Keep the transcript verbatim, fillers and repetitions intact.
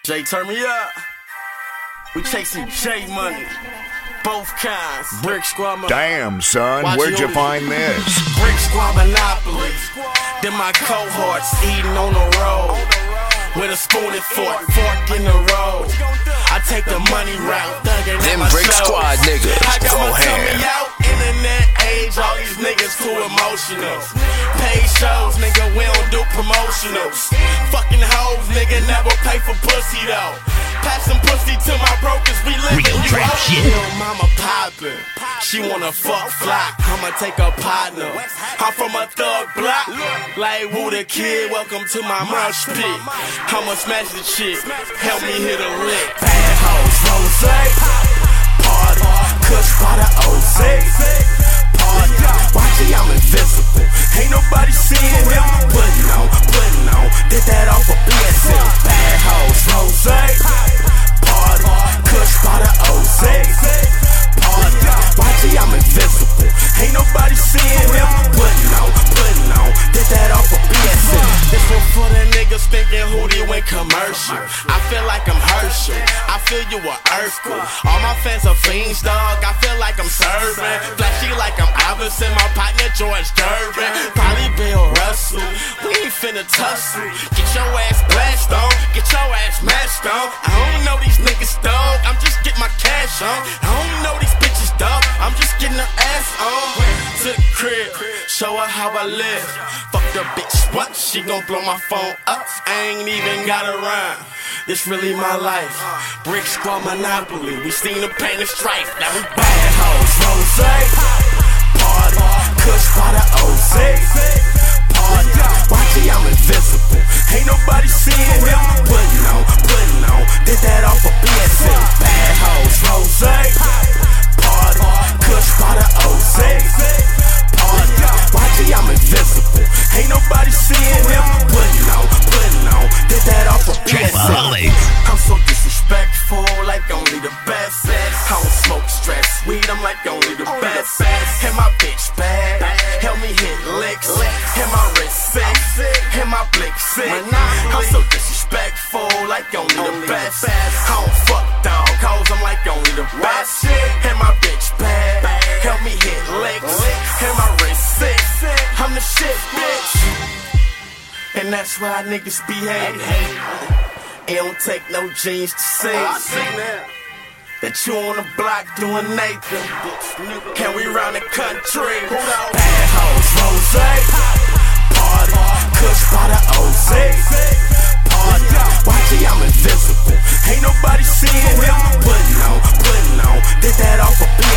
Jay, turn me up. We chasing J money, both kinds. Brick Squad. Damn, son, Watch where'd you find this? Brick Squad Monopoly. Then my cohorts eating on the road with a spoon and fork, fork in the road. I take the money route, thuggin' at my Brick shows. Squad niggas, I got go my tummy ahead. out, internet age, all these niggas too emotional. Paid shows, nigga, we don't do promotionals. Fucking hoes, nigga, never pay for pussy though. Passing pussy to my brokers, we living you trap shit. Yo, mama poppin', she wanna fuck fly. I'ma take a partner. I'm from a thug block, like Woo the Kid. Welcome to my mosh pit. I'ma smash the shit, help me hit a lick. Bad hoes, Jose, party, Kush by the O Z, party. Watch it, I'm invisible. Ain't nobody seeing him. Putting on, putting on. Did that off a blessing. Bad hoes, Jose, party, Kush by the O Z, party. Watch it, I'm invisible. Ain't nobody seeing him. Putting on, putting on. Did that off a blessing. This one for the niggas thinking Hootie went commercial. I feel like I'm Herschel. I feel you a earthquake. All my fans are fiends, dog. I feel like I'm serving. Flashy like I'm Iverson. My partner George Durbin. Probably Bill Russell. We ain't finna tussle. Get your ass blasted on. Get your ass mashed on. I don't know these niggas, dog. I'm just getting my cash on. I don't know these bitches, dog. I'm just getting her ass on. To the crib. Show her how I live. Fuck the bitch. What? She gon' blow my phone up. I ain't even got a rhyme. This really my life. Brick Squad Monopoly. We seen the pain and strife. Now we bad hoes. Jose, party. Kush by the O Z, party. Watch it, I'm invisible. Ain't nobody seeing him. Putting on, putting on. Did that off a blessing. Bad hoes. Jose, party. Kush by the O Z, party. Watch it, I'm invisible. Ain't nobody seeing him. Putting on, putting on. Did that off a blessing. I'm so disrespectful, like only the best. I don't smoke stress weed, I'm like only the best. And my bitch bad, help me hit licks. And my wrist sick, and my blick sick. I'm so disrespectful, like only the best. I don't fuck dog, cause I'm like only the best. And my bitch bad, help me hit licks. And my wrist sick, I'm the shit, bitch. And that's why niggas behave. It don't take no jeans to see that you on the block doing Nathan. Can we round the country? Bad hoes, Jose, party. Kush by the O Z, party. Watch it, I'm invisible. Ain't nobody seeing him. Putting on, putting on. Did that off a